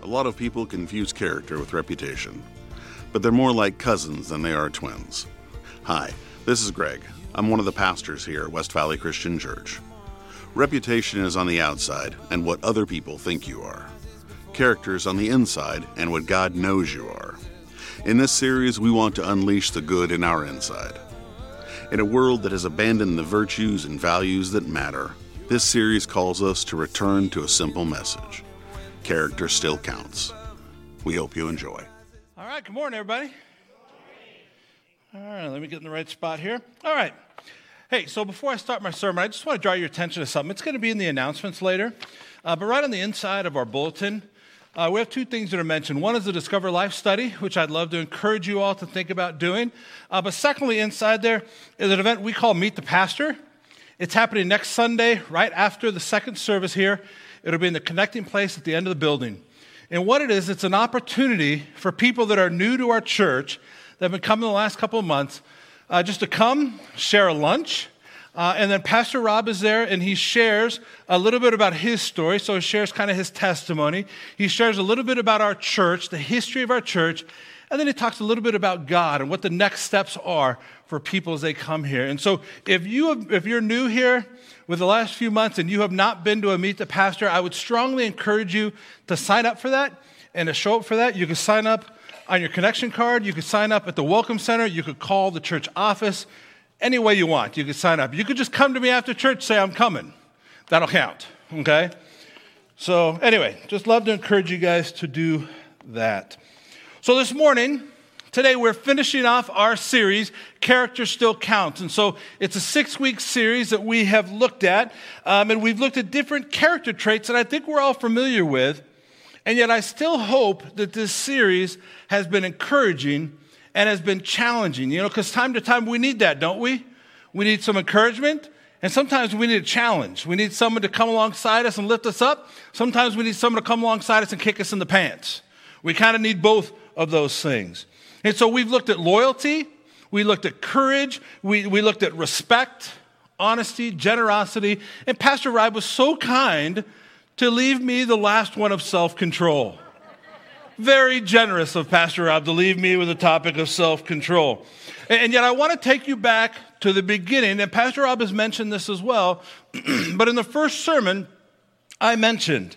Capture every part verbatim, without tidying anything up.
A lot of people confuse character with reputation, but they're more like cousins than they are twins. Hi, this is Greg. I'm one of the pastors here at West Valley Christian Church. Reputation is on the outside and what other people think you are. Character is on the inside and what God knows you are. In this series, we want to unleash the good in our inside. In a world that has abandoned the virtues and values that matter, this series calls us to return to a simple message. Character still counts. We hope you enjoy. All right, good morning, everybody. All right, let me get in the right spot here. All right. Hey, so before I start my sermon, I just want to draw your attention to something. It's going to be in the announcements later, uh, but right on the inside of our bulletin, uh, we have two things that are mentioned. One is the Discover Life study, which I'd love to encourage you all to think about doing. Uh, but secondly, inside there is an event we call Meet the Pastor. It's happening next Sunday, right after the second service here. It'll be in the connecting place at the end of the building. And what it is, it's an opportunity for people that are new to our church that have been coming the last couple of months, uh, just to come, share a lunch, uh, and then Pastor Rob is there, and he shares a little bit about his story, so he shares kind of his testimony. He shares a little bit about our church, the history of our church, and then he talks a little bit about God and what the next steps are for people as they come here. And so if, you have, if you're new here with the last few months and you have not been to a Meet the Pastor, I would strongly encourage you to sign up for that and to show up for that. You can sign up on your connection card. You could sign up at the Welcome Center. You could call the church office. Any way you want, you could sign up. You could just come to me after church, say, I'm coming. That'll count, okay? So anyway, just love to encourage you guys to do that. So this morning, today we're finishing off our series, Character Still Counts. And so it's a six-week series that we have looked at, um, and we've looked at different character traits that I think we're all familiar with. And yet I still hope that this series has been encouraging and has been challenging, you know, because time to time we need that, don't we? We need some encouragement, and sometimes we need a challenge. We need someone to come alongside us and lift us up. Sometimes we need someone to come alongside us and kick us in the pants. We kind of need both of those things. And so we've looked at loyalty, we looked at courage, we, we looked at respect, honesty, generosity, and Pastor Rob was so kind to leave me the last one of self-control. Very generous of Pastor Rob to leave me with the topic of self-control. And, and yet I want to take you back to the beginning, and Pastor Rob has mentioned this as well, but in the first sermon, I mentioned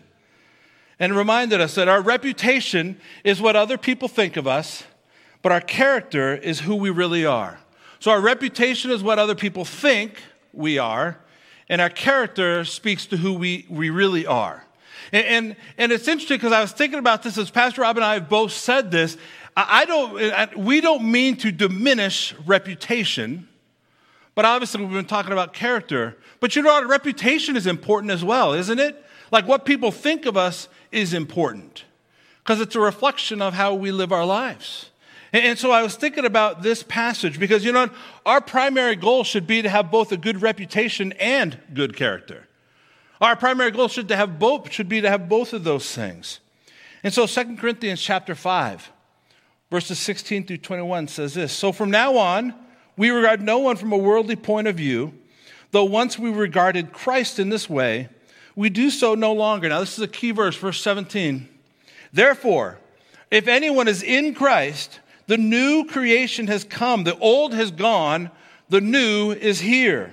and reminded us that our reputation is what other people think of us, but our character is who we really are. So our reputation is what other people think we are, and our character speaks to who we, we really are. And, and, and it's interesting because I was thinking about this as Pastor Rob and I have both said this. I, I don't, we don't mean to diminish reputation, but obviously we've been talking about character. But you know what? Reputation is important as well, isn't it? Like what people think of us is important because it's a reflection of how we live our lives. And, and so I was thinking about this passage because, you know, our primary goal should be to have both a good reputation and good character. Our primary goal should to have both should be to have both of those things. And so Second Corinthians chapter five, verses sixteen through twenty-one says this, "So from now on, we regard no one from a worldly point of view, though once we regarded Christ in this way, we do so no longer." Now, this is a key verse, verse seventeen. "Therefore, if anyone is in Christ, the new creation has come. The old has gone. The new is here."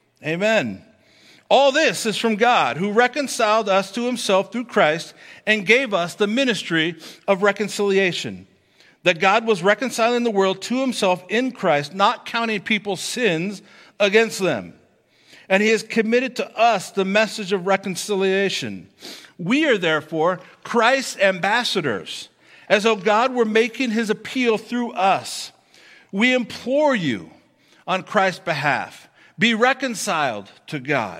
Amen. "All this is from God, who reconciled us to himself through Christ and gave us the ministry of reconciliation. That God was reconciling the world to himself in Christ, not counting people's sins against them. And he has committed to us the message of reconciliation. We are therefore Christ's ambassadors, as though God were making his appeal through us. We implore you on Christ's behalf, be reconciled to God.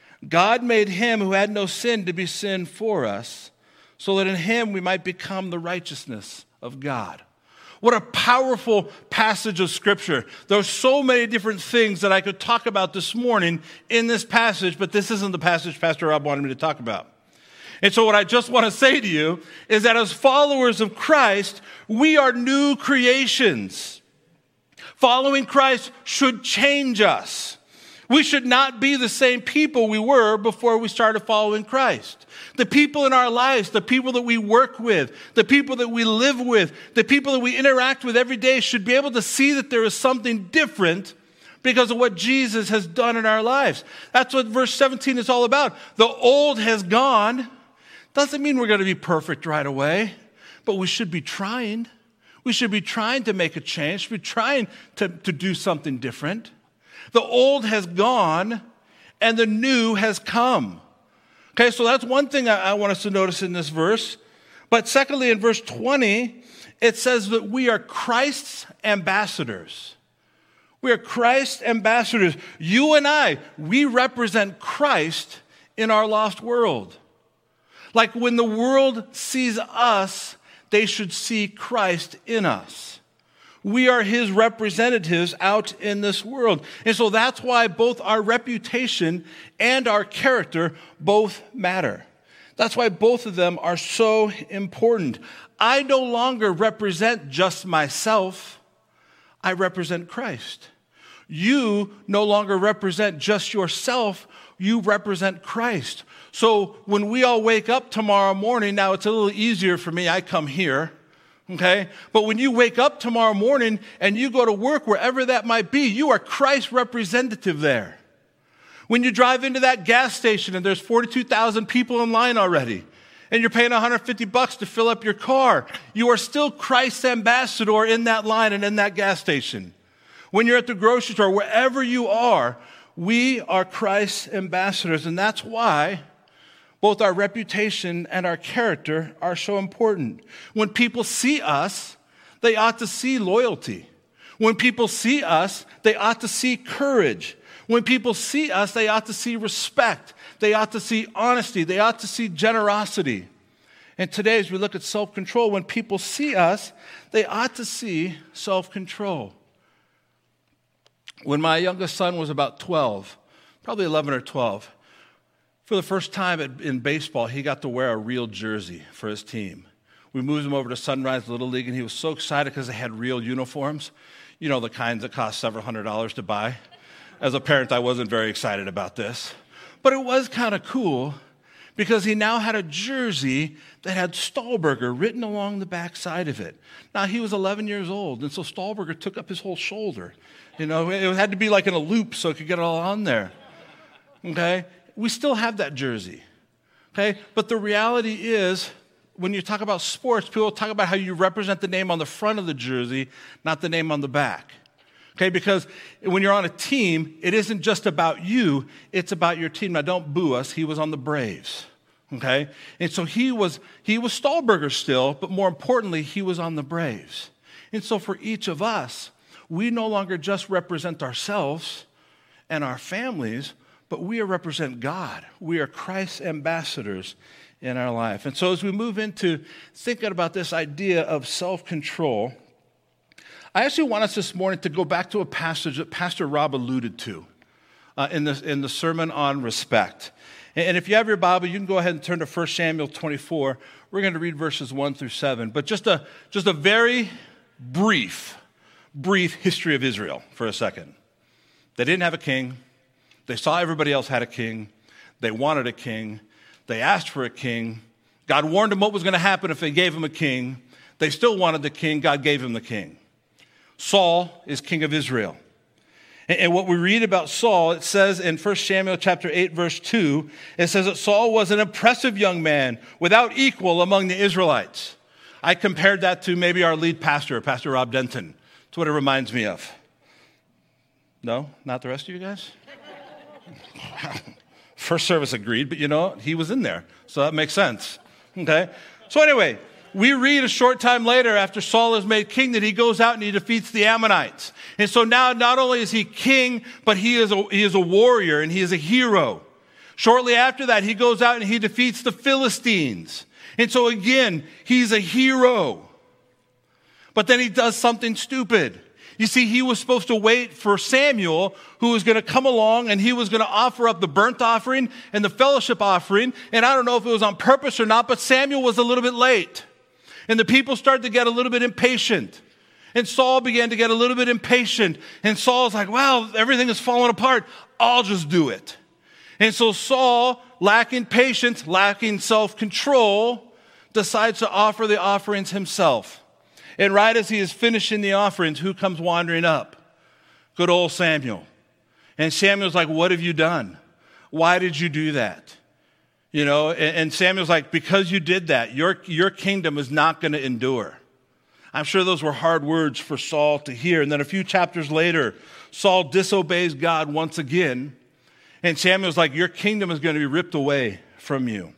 God made him who had no sin to be sin for us, so that in him we might become the righteousness of God." What a powerful passage of Scripture. There are so many different things that I could talk about this morning in this passage, but this isn't the passage Pastor Rob wanted me to talk about. And so what I just want to say to you is that as followers of Christ, we are new creations. Following Christ should change us. We should not be the same people we were before we started following Christ. The people in our lives, the people that we work with, the people that we live with, the people that we interact with every day should be able to see that there is something different because of what Jesus has done in our lives. That's what verse seventeen is all about. The old has gone. Doesn't mean we're going to be perfect right away, but we should be trying. We should be trying to make a change. We're trying to, to do something different. The old has gone and the new has come. Okay, so that's one thing I, I want us to notice in this verse. But secondly, in verse twenty, it says that we are Christ's ambassadors. We are Christ's ambassadors. You and I, we represent Christ in our lost world. Like when the world sees us, they should see Christ in us. We are his representatives out in this world. And so that's why both our reputation and our character both matter. That's why both of them are so important. I no longer represent just myself. I represent Christ. You no longer represent just yourself. You represent Christ. So when we all wake up tomorrow morning, now it's a little easier for me. I come here. Okay? But when you wake up tomorrow morning and you go to work, wherever that might be, you are Christ's representative there. When you drive into that gas station and there's forty-two thousand people in line already, and you're paying one hundred fifty bucks to fill up your car, you are still Christ's ambassador in that line and in that gas station. When you're at the grocery store, wherever you are, we are Christ's ambassadors. And that's why both our reputation and our character are so important. When people see us, they ought to see loyalty. When people see us, they ought to see courage. When people see us, they ought to see respect. They ought to see honesty. They ought to see generosity. And today, as we look at self-control, when people see us, they ought to see self-control. When my youngest son was about twelve, probably eleven or twelve, for the first time in baseball, he got to wear a real jersey for his team. We moved him over to Sunrise Little League, and he was so excited because they had real uniforms. You know, the kinds that cost several hundred dollars to buy. As a parent, I wasn't very excited about this. But it was kind of cool because he now had a jersey that had Stahlberger written along the back side of it. Now, he was eleven years old, and so Stahlberger took up his whole shoulder. You know, it had to be like in a loop so it could get it all on there. Okay? We still have that jersey, okay? But the reality is, when you talk about sports, people talk about how you represent the name on the front of the jersey, not the name on the back, okay? Because when you're on a team, it isn't just about you, it's about your team. Now, don't boo us. He was on the Braves, okay? And so he was, he was Stahlberger still, but more importantly, he was on the Braves. And so for each of us, we no longer just represent ourselves and our families, but we represent God. We are Christ's ambassadors in our life. And so as we move into thinking about this idea of self-control, I actually want us this morning to go back to a passage that Pastor Rob alluded to uh, in, the, in the sermon on respect. And if you have your Bible, you can go ahead and turn to First Samuel twenty-four. We're going to read verses one through seven. But just a, just a very brief, brief history of Israel for a second. They didn't have a king. They saw everybody else had a king. They wanted a king. They asked for a king. God warned them what was going to happen if they gave him a king. They still wanted the king. God gave him the king. Saul is king of Israel. And what we read about Saul, it says in First Samuel chapter eight, verse two, it says that Saul was an impressive young man without equal among the Israelites. I compared that to maybe our lead pastor, Pastor Rob Denton. That's what it reminds me of. No? Not the rest of you guys? First service agreed, but you know, he was in there, so that makes sense. Okay? So anyway, we read a short time later after Saul is made king that he goes out and he defeats the Ammonites. And so now not only is he king, but he is a, he is a warrior and he is a hero. Shortly after that, he goes out and he defeats the Philistines. And so again, he's a hero. But then he does something stupid. You see, he was supposed to wait for Samuel, who was going to come along and he was going to offer up the burnt offering and the fellowship offering. And I don't know if it was on purpose or not, but Samuel was a little bit late. And the people started to get a little bit impatient. And Saul began to get a little bit impatient. And Saul's like, well, everything is falling apart. I'll just do it. And so Saul, lacking patience, lacking self-control, decides to offer the offerings himself. And right as he is finishing the offerings, who comes wandering up? Good old Samuel. And Samuel's like, what have you done? Why did you do that? You know, and Samuel's like, because you did that, your, your kingdom is not going to endure. I'm sure those were hard words for Saul to hear. And then a few chapters later, Saul disobeys God once again. And Samuel's like, your kingdom is going to be ripped away from you.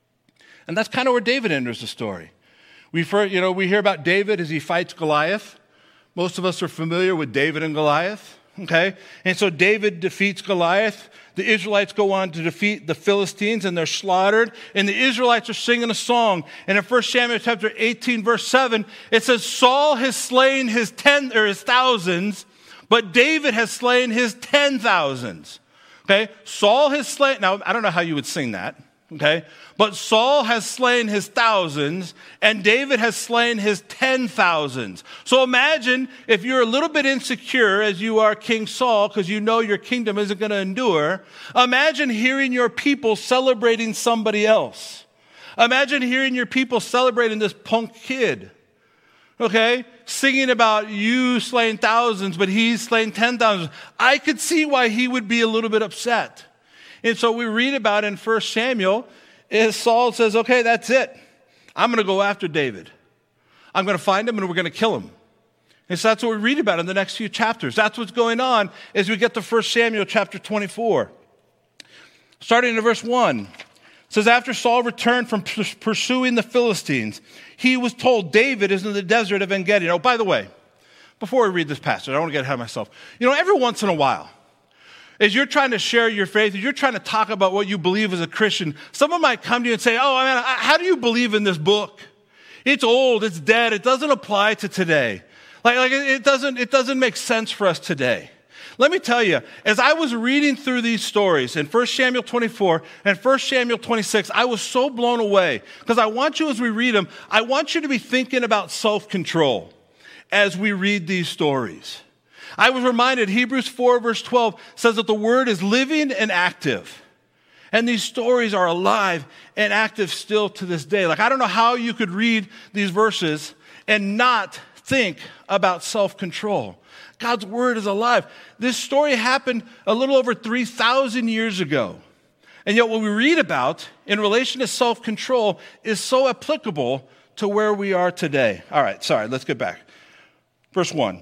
And that's kind of where David enters the story. We've heard, you know, we hear about David as he fights Goliath. Most of us are familiar with David and Goliath. Okay? And so David defeats Goliath. The Israelites go on to defeat the Philistines, and they're slaughtered. And the Israelites are singing a song. And in First Samuel chapter eighteen, verse seven, it says, Saul has slain his ten or his thousands, but David has slain his ten thousands. Okay? Saul has slain. Now, I don't know how you would sing that. Okay? But Saul has slain his thousands, and David has slain his ten thousands. So imagine if you're a little bit insecure as you are King Saul, because you know your kingdom isn't going to endure. Imagine hearing your people celebrating somebody else. Imagine hearing your people celebrating this punk kid. Okay? Singing about you slaying thousands, but he's slain ten thousands. I could see why he would be a little bit upset. And so we read about in First Samuel, is Saul says, okay, that's it. I'm going to go after David. I'm going to find him and we're going to kill him. And so that's what we read about in the next few chapters. That's what's going on as we get to First Samuel chapter twenty-four. Starting in verse one, it says, after Saul returned from pursuing the Philistines, he was told David is in the desert of En-Gedi. Oh, by the way, before we read this passage, I don't want to get ahead of myself. You know, every once in a while, as you're trying to share your faith, as you're trying to talk about what you believe as a Christian, someone might come to you and say, oh, man, how do you believe in this book? It's old, it's dead, it doesn't apply to today. Like, like it doesn't, it doesn't make sense for us today. Let me tell you, as I was reading through these stories in First Samuel twenty-four and First Samuel twenty-six, I was so blown away because I want you, as we read them, I want you to be thinking about self-control as we read these stories. I was reminded, Hebrews four verse twelve says that the word is living and active. And these stories are alive and active still to this day. Like, I don't know how you could read these verses and not think about self-control. God's word is alive. This story happened a little over three thousand years ago. And yet what we read about in relation to self-control is so applicable to where we are today. All right, sorry, let's get back. Verse one.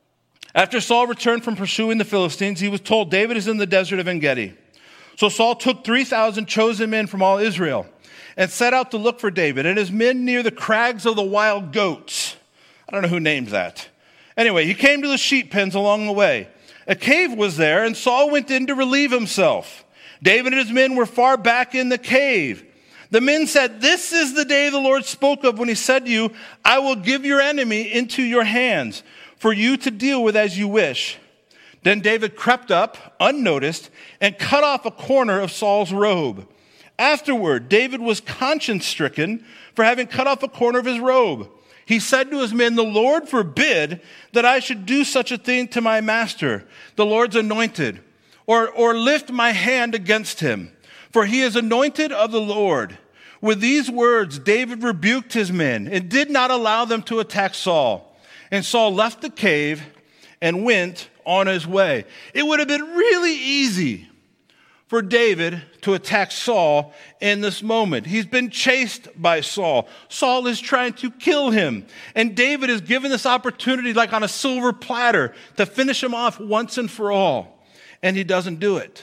After Saul returned from pursuing the Philistines, he was told David is in the desert of En-Gedi. So Saul took three thousand chosen men from all Israel and set out to look for David and his men near the crags of the wild goats. I don't know who named that. Anyway, he came to the sheep pens along the way. A cave was there, and Saul went in to relieve himself. David and his men were far back in the cave. The men said, this is the day the Lord spoke of when he said to you, I will give your enemy into your hands for you to deal with as you wish. Then David crept up, unnoticed, and cut off a corner of Saul's robe. Afterward, David was conscience-stricken for having cut off a corner of his robe. He said to his men, the Lord forbid that I should do such a thing to my master, the Lord's anointed, or, or lift my hand against him, for he is anointed of the Lord. With these words, David rebuked his men and did not allow them to attack Saul. And Saul left the cave and went on his way. It would have been really easy for David to attack Saul in this moment. He's been chased by Saul. Saul is trying to kill him. And David is given this opportunity like on a silver platter to finish him off once and for all. And he doesn't do it.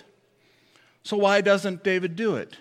So why doesn't David do it?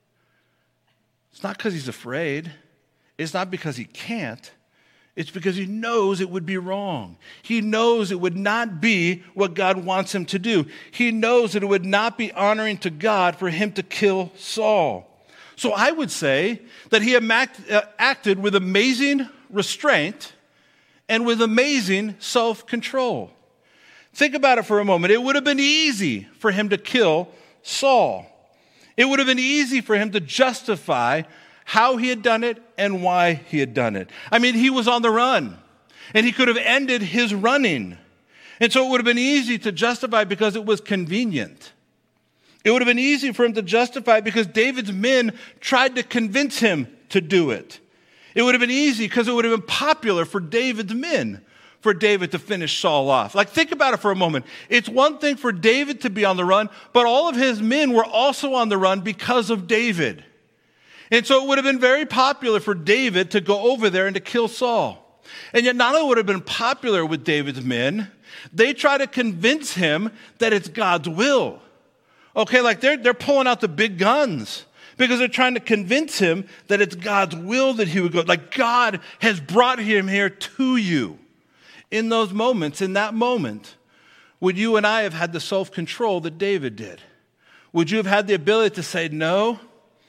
It's not because he's afraid. It's not because he can't. It's because he knows it would be wrong. He knows it would not be what God wants him to do. He knows that it would not be honoring to God for him to kill Saul. So I would say that he acted with amazing restraint and with amazing self-control. Think about it for a moment. It would have been easy for him to kill Saul. It would have been easy for him to justify how he had done it and why he had done it. I mean, he was on the run. And he could have ended his running. And so it would have been easy to justify because it was convenient. It would have been easy for him to justify because David's men tried to convince him to do it. It would have been easy because it would have been popular for David's men for David to finish Saul off. Like, think about it for a moment. It's one thing for David to be on the run, but all of his men were also on the run because of David. And so it would have been very popular for David to go over there and to kill Saul. And yet not only would it have been popular with David's men, they try to convince him that it's God's will. Okay, like they're, they're pulling out the big guns because they're trying to convince him that it's God's will that he would go. Like, God has brought him here to you. In those moments, in that moment, would you and I have had the self-control that David did? Would you have had the ability to say, no,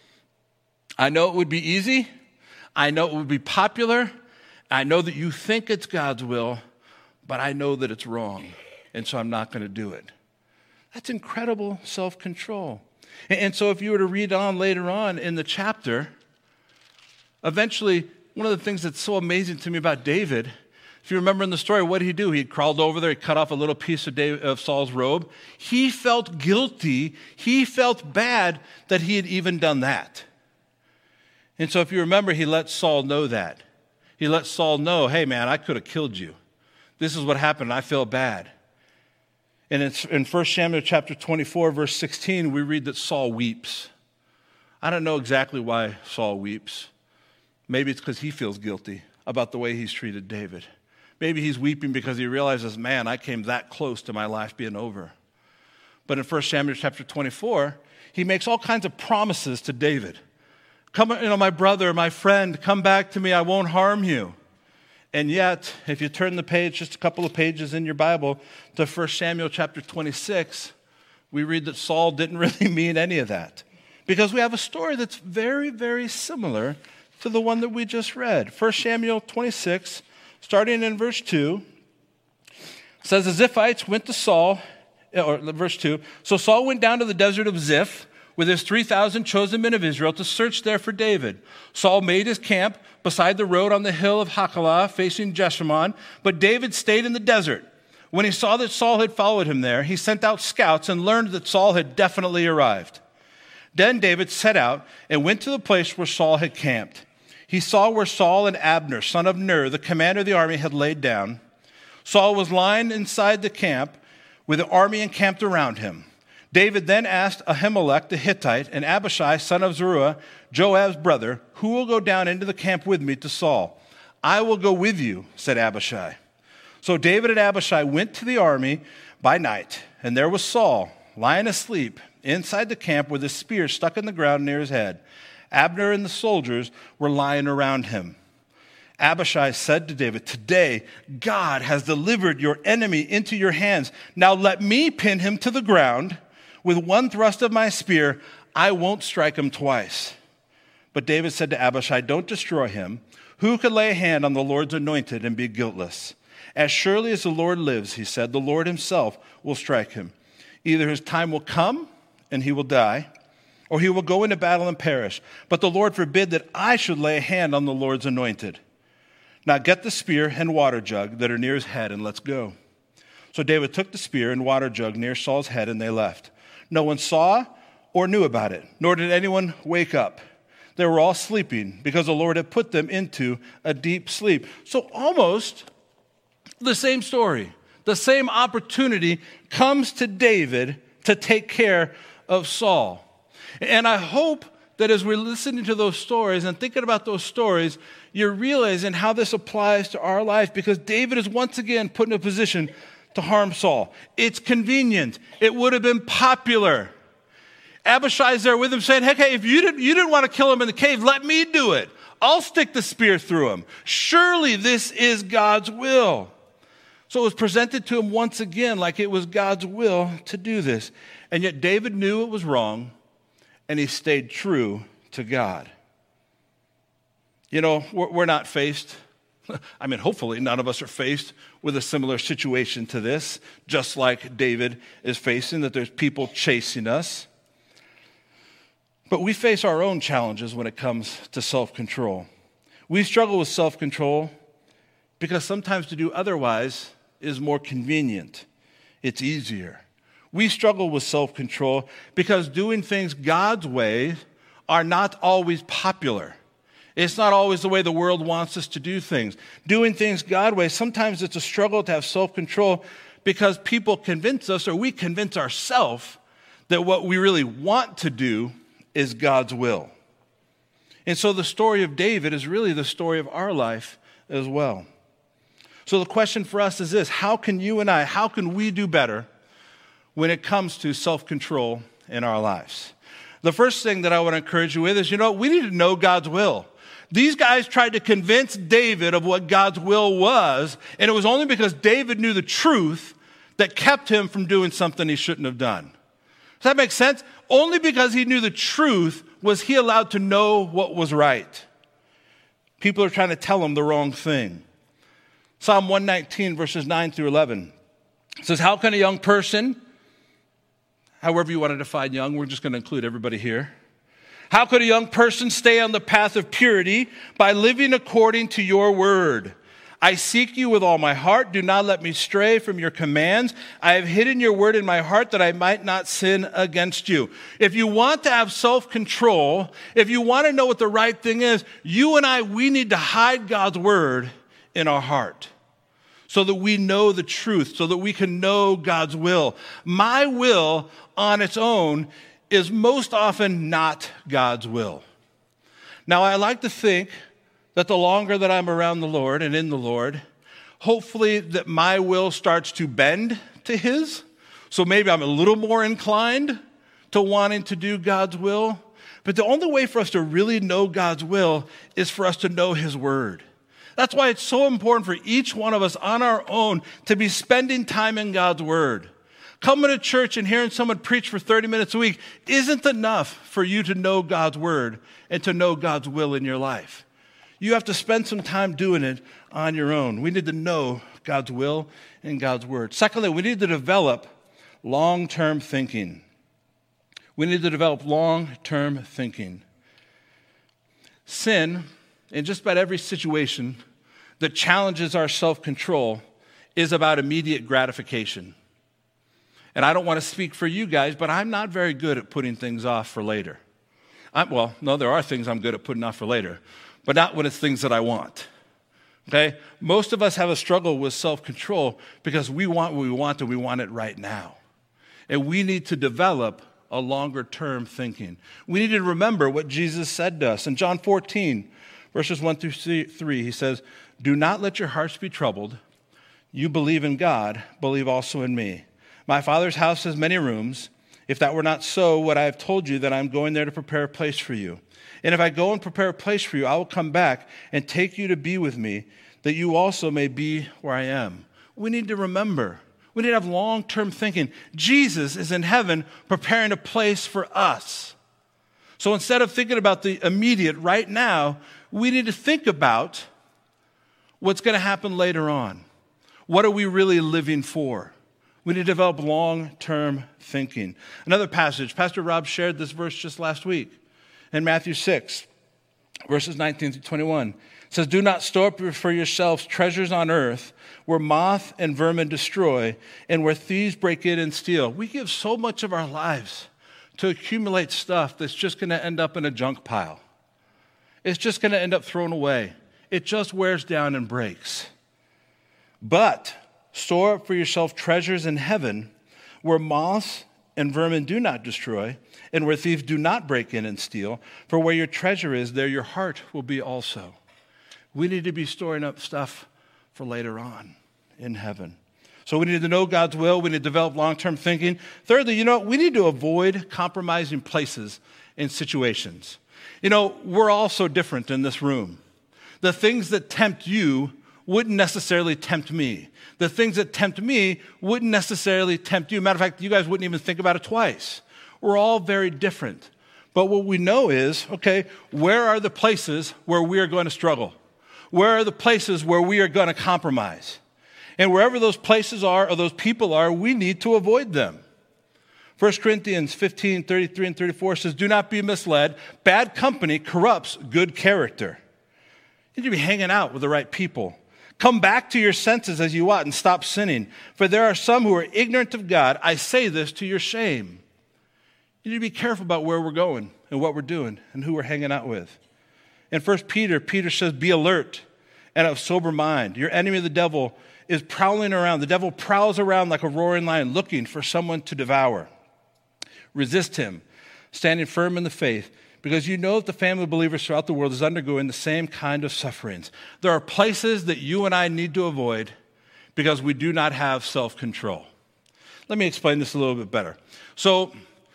I know it would be easy. I know it would be popular. I know that you think it's God's will, but I know that it's wrong, and so I'm not going to do it. That's incredible self-control. And so if you were to read on later on in the chapter, eventually, one of the things that's so amazing to me about David, if you remember in the story, what did he do? He crawled over there, he cut off a little piece of, David, of Saul's robe. He felt guilty, he felt bad that he had even done that. And so if you remember, he let Saul know that. He let Saul know, hey man, I could have killed you. This is what happened, and I feel bad. And it's in First Samuel chapter twenty-four, verse sixteen, we read that Saul weeps. I don't know exactly why Saul weeps. Maybe it's because he feels guilty about the way he's treated David. Maybe he's weeping because he realizes, man, I came that close to my life being over. But in First Samuel chapter twenty-four, he makes all kinds of promises to David. Come, you know, my brother, my friend, come back to me, I won't harm you. And yet, if you turn the page, just a couple of pages in your Bible, to First Samuel chapter twenty-six, we read that Saul didn't really mean any of that. Because we have a story that's very, very similar to the one that we just read. First Samuel twenty-six, starting in verse two, says, the Ziphites went to Saul, or verse two, so Saul went down to the desert of Ziph with his three thousand chosen men of Israel to search there for David. Saul made his camp beside the road on the hill of Hachilah, facing Jeshimon, but David stayed in the desert. When he saw that Saul had followed him there, he sent out scouts and learned that Saul had definitely arrived. Then David set out and went to the place where Saul had camped. He saw where Saul and Abner, son of Ner, the commander of the army, had laid down. Saul was lying inside the camp with the army encamped around him. David then asked Ahimelech the Hittite and Abishai, son of Zeruiah, Joab's brother, who will go down into the camp with me to Saul? I will go with you, said Abishai. So David and Abishai went to the army by night, and there was Saul lying asleep inside the camp with his spear stuck in the ground near his head. Abner and the soldiers were lying around him. Abishai said to David, today God has delivered your enemy into your hands. Now let me pin him to the ground. With one thrust of my spear, I won't strike him twice. But David said to Abishai, don't destroy him. Who could lay a hand on the Lord's anointed and be guiltless? As surely as the Lord lives, he said, the Lord himself will strike him. Either his time will come and he will die, or he will go into battle and perish. But the Lord forbid that I should lay a hand on the Lord's anointed. Now get the spear and water jug that are near his head, and let's go. So David took the spear and water jug near Saul's head, and they left. No one saw or knew about it, nor did anyone wake up. They were all sleeping because the Lord had put them into a deep sleep. So almost the same story, the same opportunity comes to David to take care of Saul. And I hope that as we're listening to those stories and thinking about those stories, you're realizing how this applies to our life, because David is once again put in a position to harm Saul. It's convenient. It would have been popular. Abishai's there with him saying, hey, hey, if you didn't, you didn't want to kill him in the cave, let me do it. I'll stick the spear through him. Surely this is God's will. So it was presented to him once again like it was God's will to do this. And yet David knew it was wrong, and he stayed true to God. You know, we're, we're not faced, I mean, hopefully none of us are faced with a similar situation to this, just like David is facing, that there's people chasing us. But we face our own challenges when it comes to self-control. We struggle with self-control because sometimes to do otherwise is more convenient. It's easier. We struggle with self-control because doing things God's way are not always popular. It's not always the way the world wants us to do things. Doing things God's way, sometimes it's a struggle to have self-control because people convince us, or we convince ourselves, that what we really want to do is God's will. And so the story of David is really the story of our life as well. So the question for us is this: how can you and I, how can we do better when it comes to self-control in our lives? The first thing that I want to encourage you with is, you know, we need to know God's will. These guys tried to convince David of what God's will was, and it was only because David knew the truth that kept him from doing something he shouldn't have done. Does that make sense? Only because he knew the truth was he allowed to know what was right. People are trying to tell him the wrong thing. Psalm one nineteen, verses nine through eleven says, how can a young person, however you want to define young, we're just going to include everybody here. How could a young person stay on the path of purity? By living according to your word. I seek you with all my heart. Do not let me stray from your commands. I have hidden your word in my heart that I might not sin against you. If you want to have self-control, if you want to know what the right thing is, you and I, we need to hide God's word in our heart so that we know the truth, so that we can know God's will. My will on its own is most often not God's will. Now, I like to think that the longer that I'm around the Lord and in the Lord, hopefully that my will starts to bend to His. So maybe I'm a little more inclined to wanting to do God's will. But the only way for us to really know God's will is for us to know His word. That's why it's so important for each one of us on our own to be spending time in God's word. Coming to church and hearing someone preach for thirty minutes a week isn't enough for you to know God's word and to know God's will in your life. You have to spend some time doing it on your own. We need to know God's will and God's word. Secondly, we need to develop long-term thinking. We need to develop long-term thinking. Sin, in just about every situation that challenges our self-control, is about immediate gratification. And I don't want to speak for you guys, but I'm not very good at putting things off for later. I'm, well, no, there are things I'm good at putting off for later, but not when it's things that I want. Okay? Most of us have a struggle with self-control because we want what we want and we want it right now. And we need to develop a longer-term thinking. We need to remember what Jesus said to us. In John fourteen, verses one through three, he says, do not let your hearts be troubled. You believe in God, believe also in me. My Father's house has many rooms. If that were not so, would I have told you that I'm going there to prepare a place for you? And if I go and prepare a place for you, I will come back and take you to be with me, that you also may be where I am. We need to remember. We need to have long-term thinking. Jesus is in heaven preparing a place for us. So instead of thinking about the immediate right now, we need to think about what's going to happen later on. What are we really living for? We need to develop long-term thinking. Another passage, Pastor Rob shared this verse just last week in Matthew six, verses nineteen through twenty-one. It says, do not store up for yourselves treasures on earth where moth and vermin destroy and where thieves break in and steal. We give so much of our lives to accumulate stuff that's just going to end up in a junk pile. It's just going to end up thrown away. It just wears down and breaks. But store up for yourself treasures in heaven where moths and vermin do not destroy and where thieves do not break in and steal. For where your treasure is, there your heart will be also. We need to be storing up stuff for later on in heaven. So we need to know God's will. We need to develop long-term thinking. Thirdly, you know, we need to avoid compromising places and situations. You know, we're all so different in this room. The things that tempt you wouldn't necessarily tempt me. The things that tempt me wouldn't necessarily tempt you. Matter of fact, you guys wouldn't even think about it twice. We're all very different. But what we know is, okay, where are the places where we are going to struggle? Where are the places where we are going to compromise? And wherever those places are or those people are, we need to avoid them. First Corinthians fifteen, thirty-three and thirty-four says, do not be misled. Bad company corrupts good character. You need to be hanging out with the right people. Come back to your senses as you ought and stop sinning. For there are some who are ignorant of God. I say this to your shame. You need to be careful about where we're going and what we're doing and who we're hanging out with. In First Peter, Peter says, be alert and of sober mind. Your enemy, the devil, is prowling around. The devil prowls around like a roaring lion looking for someone to devour. Resist him, standing firm in the faith, because you know that the family of believers throughout the world is undergoing the same kind of sufferings. There are places that you and I need to avoid because we do not have self-control. Let me explain this a little bit better. So,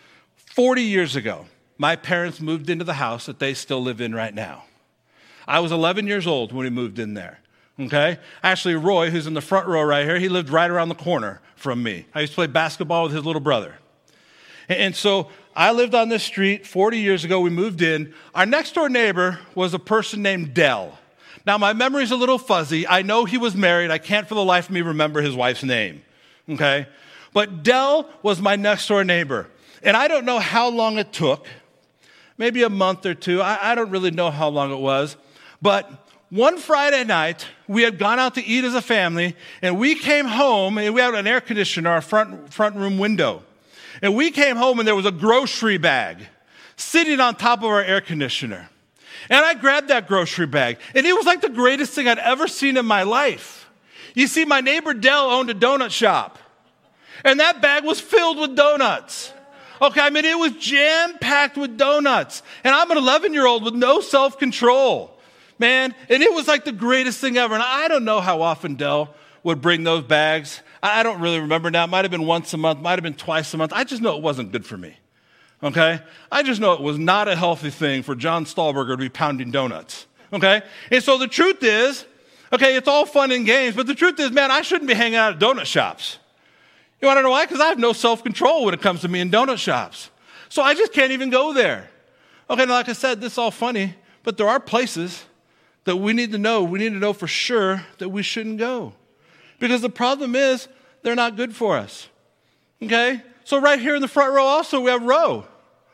forty years ago, my parents moved into the house that they still live in right now. I was eleven years old when we moved in there, okay? Actually, Roy, who's in the front row right here, he lived right around the corner from me. I used to play basketball with his little brother. And so I lived on this street. forty years ago, we moved in. Our next door neighbor was a person named Dell. Now, my memory's a little fuzzy. I know he was married. I can't for the life of me remember his wife's name, okay? But Dell was my next door neighbor. And I don't know how long it took, maybe a month or two. I, I don't really know how long it was. But one Friday night, we had gone out to eat as a family, and we came home, and we had an air conditioner in our front, front room window. And we came home, and there was a grocery bag sitting on top of our air conditioner. And I grabbed that grocery bag, and it was like the greatest thing I'd ever seen in my life. You see, my neighbor Dell owned a donut shop, and that bag was filled with donuts. Okay, I mean, it was jam-packed with donuts. And I'm an eleven-year-old with no self-control, man. And it was like the greatest thing ever. And I don't know how often Dell would bring those bags. I don't really remember now. It might have been once a month, might have been twice a month. I just know it wasn't good for me, okay? I just know it was not a healthy thing for John Stahlberger to be pounding donuts, okay? And so the truth is, okay, it's all fun and games, but the truth is, man, I shouldn't be hanging out at donut shops. You want to know why? Because I have no self-control when it comes to me in donut shops. So I just can't even go there. Okay, now like I said, this is all funny, but there are places that we need to know. We need to know for sure that we shouldn't go. Because the problem is, they're not good for us. Okay? So right here in the front row also, we have Ro.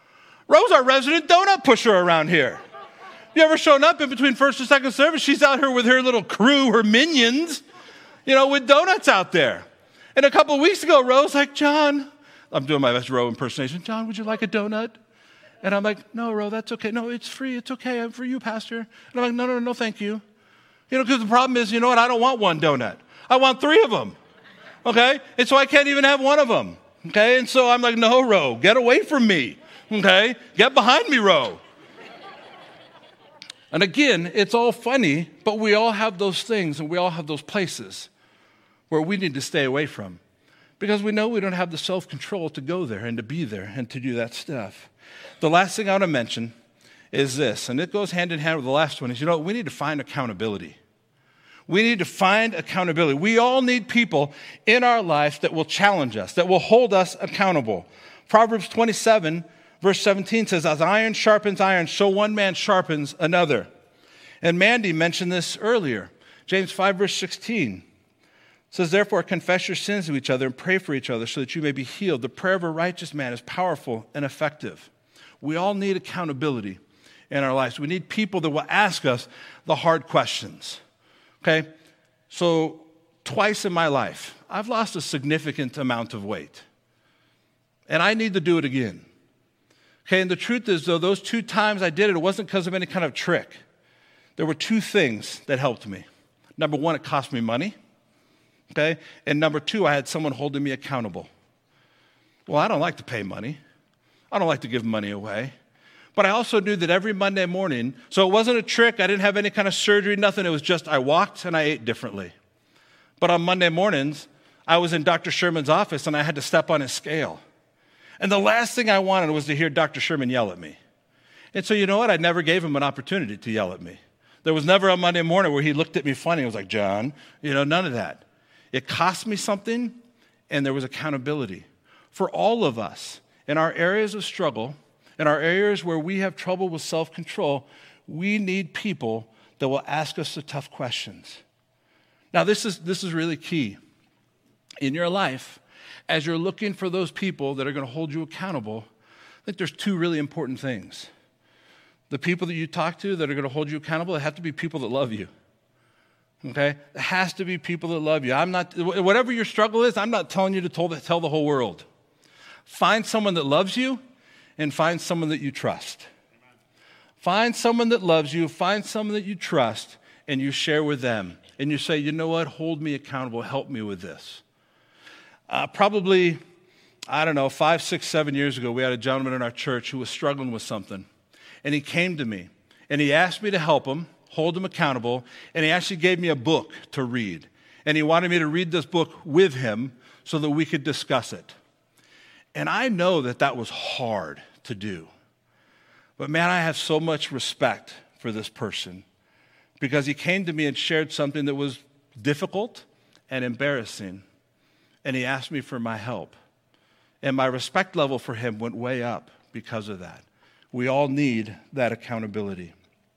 Ro's our resident donut pusher around here. You ever shown up in between first and second service? She's out here with her little crew, her minions, you know, with donuts out there. And a couple of weeks ago, Ro's like, John, I'm doing my best Ro impersonation. John, would you like a donut? And I'm like, no, Ro, that's okay. No, it's free. It's okay. I'm for you, Pastor. And I'm like, no, no, no, thank you. You know, because the problem is, you know what? I don't want one donut. I want three of them. Okay? And so I can't even have one of them. Okay? And so I'm like, no, Ro, get away from me. Okay? Get behind me, Ro. And again, it's all funny, but we all have those things and we all have those places where we need to stay away from because we know we don't have the self-control to go there and to be there and to do that stuff. The last thing I want to mention is this, and it goes hand in hand with the last one, is, you know, we need to find accountability. We need to find accountability. We all need people in our life that will challenge us, that will hold us accountable. Proverbs twenty-seven, verse seventeen says, as iron sharpens iron, so one man sharpens another. And Mandy mentioned this earlier. James five, verse sixteen says, therefore, confess your sins to each other and pray for each other so that you may be healed. The prayer of a righteous man is powerful and effective. We all need accountability in our lives. We need people that will ask us the hard questions. Okay, so twice in my life, I've lost a significant amount of weight. And I need to do it again. Okay, and the truth is, though, those two times I did it, it wasn't because of any kind of trick. There were two things that helped me. Number one, it cost me money. Okay, and number two, I had someone holding me accountable. Well, I don't like to pay money. I don't like to give money away. But I also knew that every Monday morning, so it wasn't a trick, I didn't have any kind of surgery, nothing. It was just I walked and I ate differently. But on Monday mornings, I was in Doctor Sherman's office and I had to step on his scale. And the last thing I wanted was to hear Doctor Sherman yell at me. And so you know what? I never gave him an opportunity to yell at me. There was never a Monday morning where he looked at me funny and was like, John, you know, none of that. It cost me something and there was accountability. For all of us, in our areas of struggle, in our areas where we have trouble with self-control, we need people that will ask us the tough questions. Now, this is, this is really key. In your life, as you're looking for those people that are going to hold you accountable, I think there's two really important things. The people that you talk to that are going to hold you accountable, they have to be people that love you. Okay? There has to be people that love you. I'm not, whatever your struggle is, I'm not telling you to tell the, tell the whole world. Find someone that loves you and find someone that you trust. Amen. Find someone that loves you, find someone that you trust, and you share with them. And you say, you know what, hold me accountable, help me with this. Uh, probably, I don't know, five, six, seven years ago, we had a gentleman in our church who was struggling with something. And he came to me, and he asked me to help him, hold him accountable, and he actually gave me a book to read. And he wanted me to read this book with him so that we could discuss it. And I know that that was hard to do. But man, I have so much respect for this person because he came to me and shared something that was difficult and embarrassing. And he asked me for my help. And my respect level for him went way up because of that. We all need that accountability.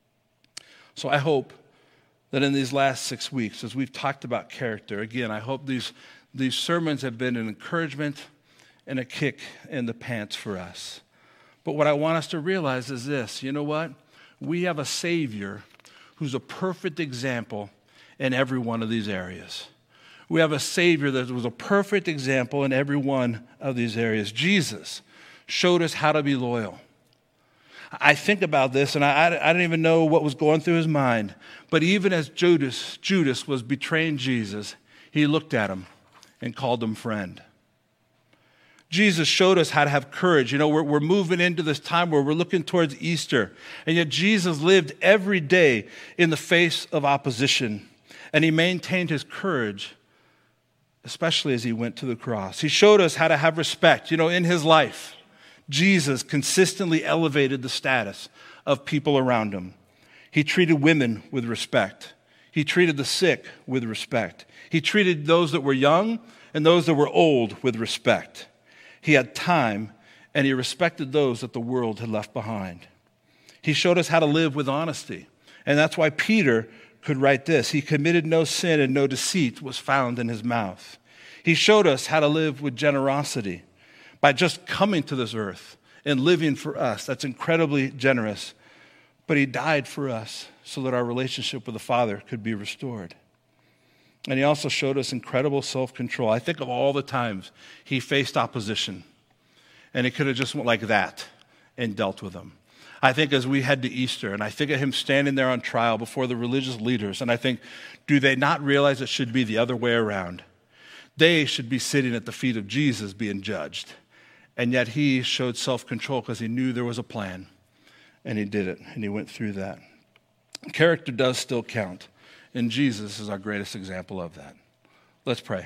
So I hope that in these last six weeks, as we've talked about character, again, I hope these, these sermons have been an encouragement and a kick in the pants for us. But what I want us to realize is this, you know what? We have a Savior who's a perfect example in every one of these areas. We have a Savior that was a perfect example in every one of these areas. Jesus showed us how to be loyal. I think about this, and I, I don't even know what was going through his mind. But even as Judas, Judas was betraying Jesus, he looked at him and called him friend. Jesus showed us how to have courage. You know, we're, we're moving into this time where we're looking towards Easter. And yet Jesus lived every day in the face of opposition. And he maintained his courage, especially as he went to the cross. He showed us how to have respect. You know, in his life, Jesus consistently elevated the status of people around him. He treated women with respect. He treated the sick with respect. He treated those that were young and those that were old with respect. He had time, and he respected those that the world had left behind. He showed us how to live with honesty, and that's why Peter could write this. He committed no sin, and no deceit was found in his mouth. He showed us how to live with generosity by just coming to this earth and living for us. That's incredibly generous. But he died for us so that our relationship with the Father could be restored. And he also showed us incredible self-control. I think of all the times he faced opposition, and he could have just went like that and dealt with them. I think as we head to Easter, and I think of him standing there on trial before the religious leaders, and I think, do they not realize it should be the other way around? They should be sitting at the feet of Jesus being judged. And yet he showed self-control because he knew there was a plan. And he did it, and he went through that. Character does still count, and Jesus is our greatest example of that. Let's pray.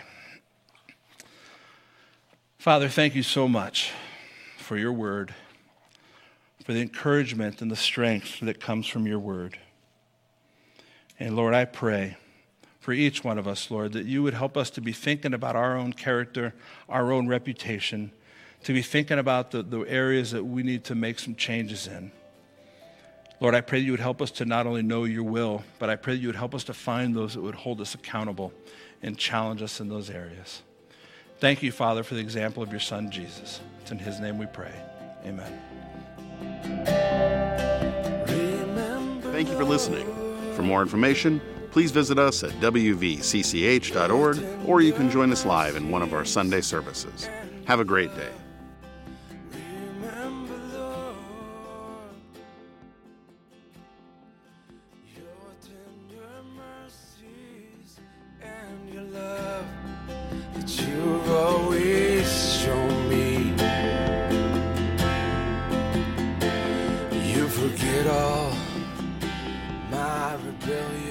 Father, thank you so much for your word, for the encouragement and the strength that comes from your word. And Lord, I pray for each one of us, Lord, that you would help us to be thinking about our own character, our own reputation, to be thinking about the, the areas that we need to make some changes in. Lord, I pray you would help us to not only know your will, but I pray you would help us to find those that would hold us accountable and challenge us in those areas. Thank you, Father, for the example of your Son, Jesus. It's in his name we pray. Amen. Thank you for listening. For more information, please visit us at w v c c h dot org, or you can join us live in one of our Sunday services. Have a great day. Forget all my rebellion.